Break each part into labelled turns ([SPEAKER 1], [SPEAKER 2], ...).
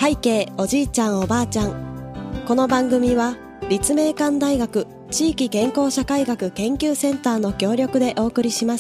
[SPEAKER 1] 背景おじいちゃんおばあちゃん。この番組は立命館大学地域健康社会学研究センターの協力でお送りします。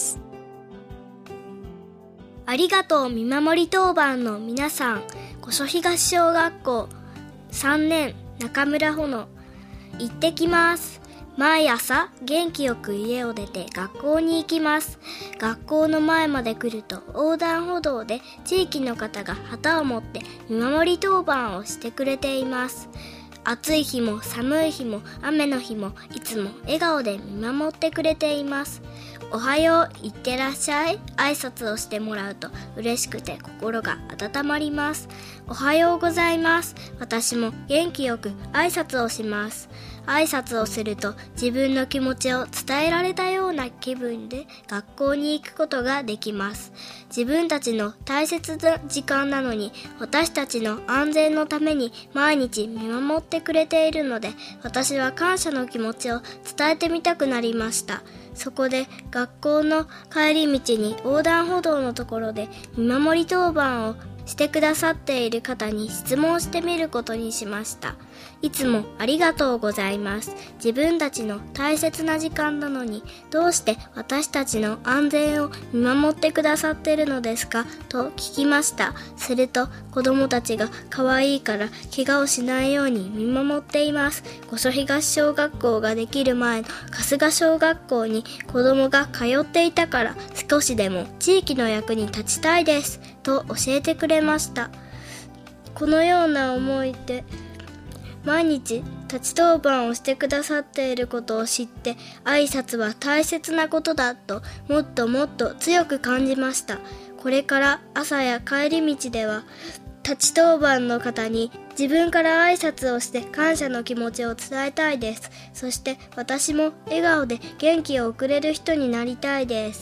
[SPEAKER 2] ありがとう見守り当番の皆さん、五所東小学校3年中村穂乃、行ってきます。毎朝元気よく家を出て学校に行きます。学校の前まで来ると横断歩道で地域の方が旗を持って見守り当番をしてくれています。暑い日も寒い日も雨の日もいつも笑顔で見守ってくれています。おはよう、いってらっしゃい、挨拶をしてもらうと嬉しくて心が温まります。おはようございます。私も元気よく挨拶をします。挨拶をすると自分の気持ちを伝えられたような気分で学校に行くことができます。自分たちの大切な時間なのに、私たちの安全のために毎日見守ってくれているので、私は感謝の気持ちを伝えてみたくなりました。そこで学校の帰り道に横断歩道のところで見守り当番をしてくださっている方に質問してみることにしました。いつもありがとうございます。自分たちの大切な時間なのに、どうして私たちの安全を見守ってくださっているのですかと聞きました。すると子供たちが可愛いから怪我をしないように見守っています。五所東小学校ができる前の春日小学校に子供が通っていたから、少しでも地域の役に立ちたいですと教えてくれました。このような思いで毎日立ち当番をしてくださっていることを知って、挨拶は大切なことだともっともっと強く感じました。これから朝や帰り道では立ち当番の方に自分から挨拶をして感謝の気持ちを伝えたいです。そして私も笑顔で元気を送れる人になりたいです。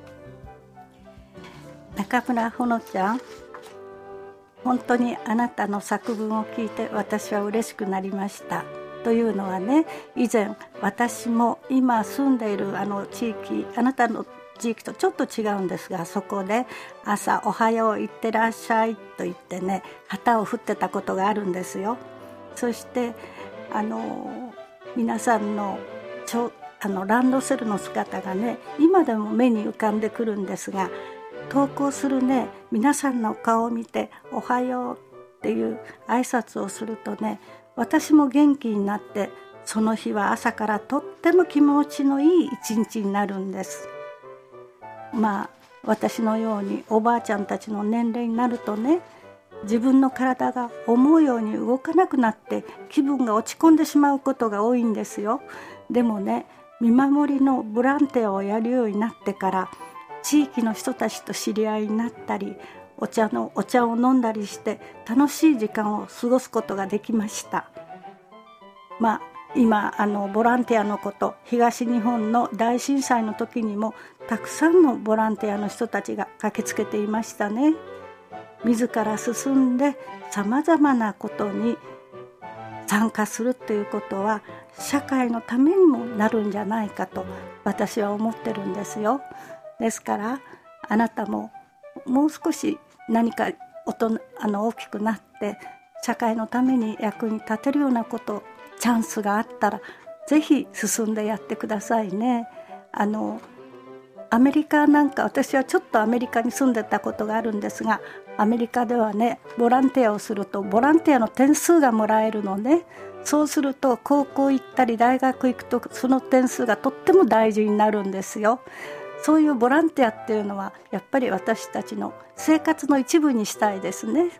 [SPEAKER 3] 中村ほのちゃん、本当にあなたの作文を聞いて私は嬉しくなりました。というのはね、以前私も今住んでいる地域、あなたの地域とちょっと違うんですが、そこで朝おはよう、いってらっしゃいと言ってね、旗を振ってたことがあるんですよ。そして皆さんのランドセルの姿がね、今でも目に浮かんでくるんですが、登校するね皆さんの顔を見ておはようっていう挨拶をするとね、私も元気になって、その日は朝からとっても気持ちのいい一日になるんです。私のようにおばあちゃんたちの年齢になるとね、自分の体が思うように動かなくなって気分が落ち込んでしまうことが多いんですよ。でもね、見守りのボランティアをやるようになってから、地域の人たちと知り合いになったり、お茶を飲んだりして楽しい時間を過ごすことができました。今ボランティアのこと、東日本の大震災の時にもたくさんのボランティアの人たちが駆けつけていましたね。自ら進んでさまざまなことに参加するということは社会のためにもなるんじゃないかと私は思ってるんですよ。ですからあなたももう少し何か大きくなって社会のために役に立てるようなこと、チャンスがあったらぜひ進んでやってくださいね。アメリカなんか、私はちょっとアメリカに住んでたことがあるんですが、アメリカではね、ボランティアをするとボランティアの点数がもらえるのね。そうすると高校行ったり大学行くとその点数がとっても大事になるんですよ。そういうボランティアっていうのはやっぱり私たちの生活の一部にしたいですね。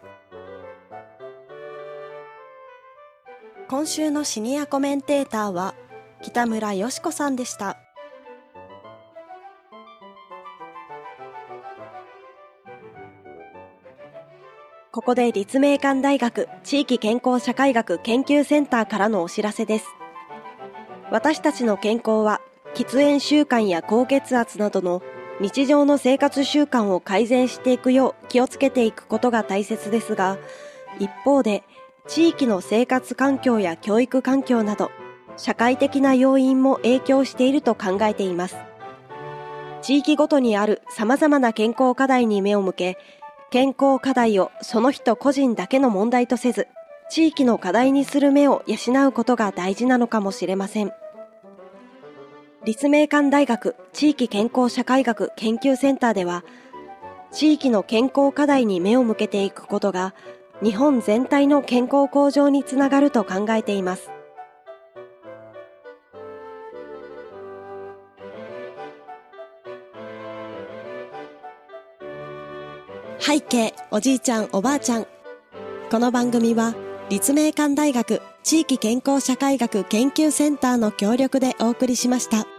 [SPEAKER 1] 今週のシニアコメンテーターは北村よし子さんでした。ここで立命館大学地域健康社会学研究センターからのお知らせです。私たちの健康は喫煙習慣や高血圧などの日常の生活習慣を改善していくよう気をつけていくことが大切ですが、一方で地域の生活環境や教育環境など社会的な要因も影響していると考えています。地域ごとにある様々な健康課題に目を向け、 健康課題をその人個人だけの問題とせず、地域の課題にする目を養うことが大事なのかもしれません。立命館大学地域健康社会学研究センターでは、地域の健康課題に目を向けていくことが、日本全体の健康向上につながると考えています。背景おじいちゃんおばあちゃん。この番組は立命館大学地域健康社会学研究センターの協力でお送りしました。